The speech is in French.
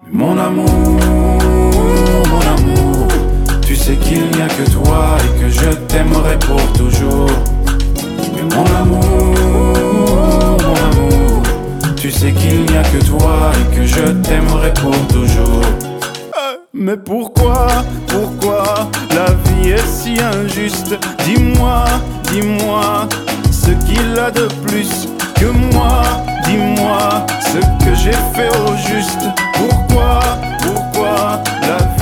Mon amour, tu sais qu'il n'y a que toi et que je t'aimerai pour toujours. Mais mon amour, tu sais qu'il n'y a que toi et que je t'aimerai pour toujours. Mais pourquoi la vie est si injuste? Dis-moi ce qu'il a de plus que moi. Dis-moi ce que j'ai fait au juste. Pourquoi la vie